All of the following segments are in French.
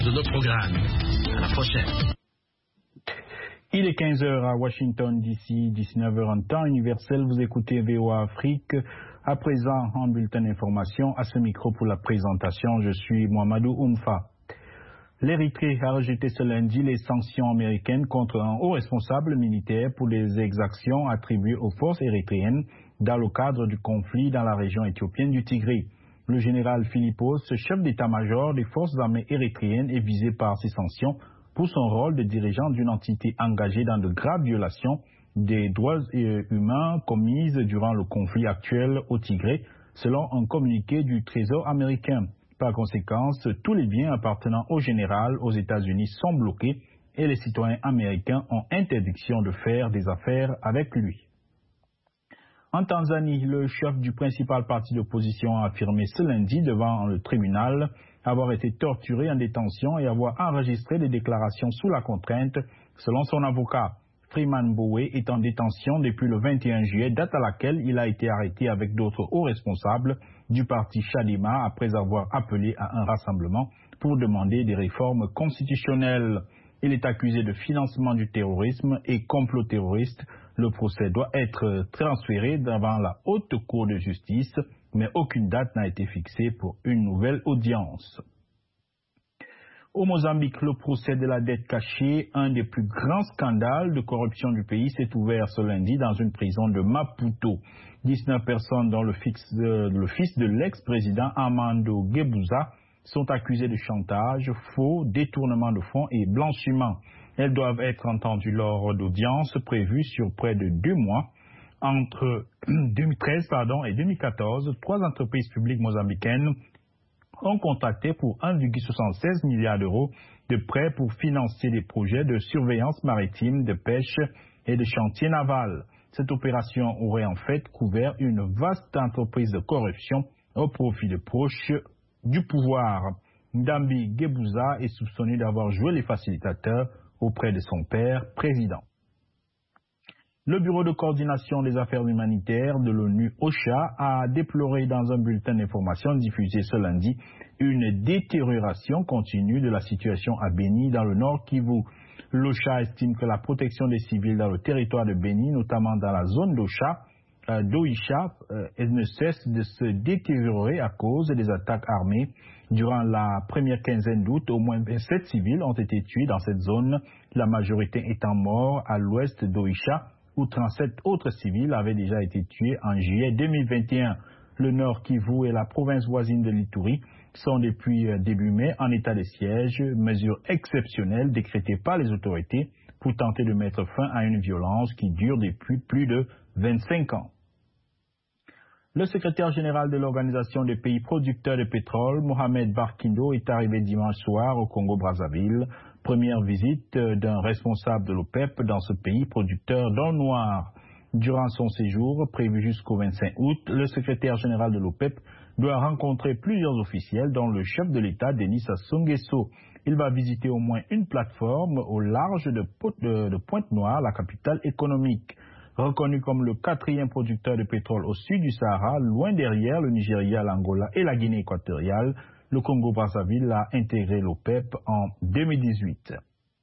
de notre programme. À la prochaine. Il est 15h à Washington DC, 19h en temps universel. Vous écoutez VOA Afrique. À présent, en bulletin d'information, à ce micro pour la présentation, je suis Mohamedou Oumfa. L'Érythrée a rejeté ce lundi les sanctions américaines contre un haut responsable militaire pour les exactions attribuées aux forces érythréennes dans le cadre du conflit dans la région éthiopienne du Tigré. Le général Philippos, chef d'état-major des forces armées érythréennes, est visé par ces sanctions pour son rôle de dirigeant d'une entité engagée dans de graves violations des droits humains commises durant le conflit actuel au Tigré, selon un communiqué du Trésor américain. Par conséquent, tous les biens appartenant au général aux États-Unis sont bloqués et les citoyens américains ont interdiction de faire des affaires avec lui. En Tanzanie, le chef du principal parti d'opposition a affirmé ce lundi devant le tribunal avoir été torturé en détention et avoir enregistré des déclarations sous la contrainte, selon son avocat. Freeman Mbowe est en détention depuis le 21 juillet, date à laquelle il a été arrêté avec d'autres hauts responsables du parti Chadema après avoir appelé à un rassemblement pour demander des réformes constitutionnelles. Il est accusé de financement du terrorisme et complot terroriste. Le procès doit être transféré devant la haute cour de justice, mais aucune date n'a été fixée pour une nouvelle audience. Au Mozambique, le procès de la dette cachée, un des plus grands scandales de corruption du pays, s'est ouvert ce lundi dans une prison de Maputo. 19 personnes, dont le fils de l'ex-président Armando Guebuza, sont accusées de chantage, faux, détournement de fonds et blanchiment. Elles doivent être entendues lors d'audiences prévues sur près de 2 mois. Entre 2013 et 2014, 3 entreprises publiques mozambicaines ont contracté pour 1,76 milliard d'euros de prêts pour financer des projets de surveillance maritime, de pêche et de chantiers navals. Cette opération aurait en fait couvert une vaste entreprise de corruption au profit de proches du pouvoir. Ndambi Guebuza est soupçonné d'avoir joué les facilitateurs auprès de son père, président. Le Bureau de coordination des affaires humanitaires de l'ONU, OCHA, a déploré dans un bulletin d'information diffusé ce lundi une détérioration continue de la situation à Beni dans le Nord Kivu. L'OCHA estime que la protection des civils dans le territoire de Beni, notamment dans la zone d'Oisha, ne cesse de se détériorer à cause des attaques armées. Durant la première quinzaine d'août, au moins 27 civils ont été tués dans cette zone, la majorité étant morts à l'ouest d'Oisha, où 37 autres civils avaient déjà été tués en juillet 2021. Le Nord Kivu et la province voisine de l'Ituri sont depuis début mai en état de siège, mesure exceptionnelle décrétée par les autorités pour tenter de mettre fin à une violence qui dure depuis plus de 25 ans. Le secrétaire général de l'Organisation des pays producteurs de pétrole, Mohamed Barkindo, est arrivé dimanche soir au Congo-Brazzaville. Première visite d'un responsable de l'OPEP dans ce pays producteur d'or noir. Durant son séjour, prévu jusqu'au 25 août, le secrétaire général de l'OPEP doit rencontrer plusieurs officiels, dont le chef de l'État, Denis Sassou Nguesso. Il va visiter au moins une plateforme au large de Pointe-Noire, la capitale économique. Reconnu comme le 4e producteur de pétrole au sud du Sahara, loin derrière le Nigeria, l'Angola et la Guinée équatoriale, le Congo-Brazzaville a intégré l'OPEP en 2018.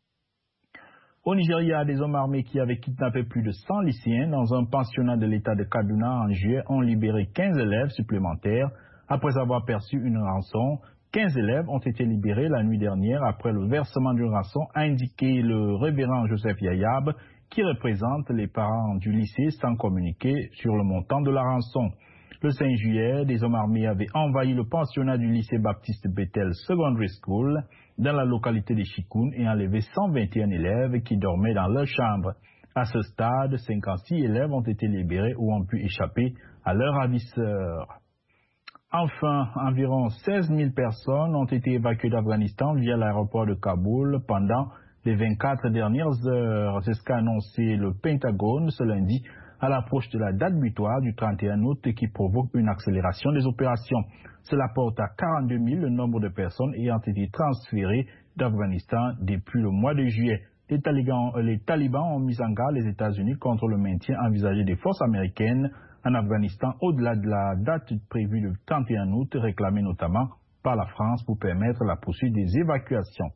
Au Nigeria, des hommes armés qui avaient kidnappé plus de 100 lycéens dans un pensionnat de l'État de Kaduna en juillet ont libéré 15 élèves supplémentaires après avoir perçu une rançon. 15 élèves ont été libérés la nuit dernière après le versement d'une rançon, a indiqué le révérend Joseph Yayab, qui représente les parents du lycée sans communiquer sur le montant de la rançon. Le 5 juillet, des hommes armés avaient envahi le pensionnat du lycée Baptiste Bethel Secondary School dans la localité de Chikoun et enlevé 121 élèves qui dormaient dans leur chambre. À ce stade, 56 élèves ont été libérés ou ont pu échapper à leurs ravisseurs. Enfin, environ 16 000 personnes ont été évacuées d'Afghanistan via l'aéroport de Kaboul pendant les 24 dernières heures. C'est ce qu'a annoncé le Pentagone ce lundi à l'approche de la date butoir du 31 août qui provoque une accélération des opérations. Cela porte à 42 000 le nombre de personnes ayant été transférées d'Afghanistan depuis le mois de juillet. Les talibans ont mis en garde les États-Unis contre le maintien envisagé des forces américaines en Afghanistan au-delà de la date prévue le 31 août, réclamée notamment par la France pour permettre la poursuite des évacuations.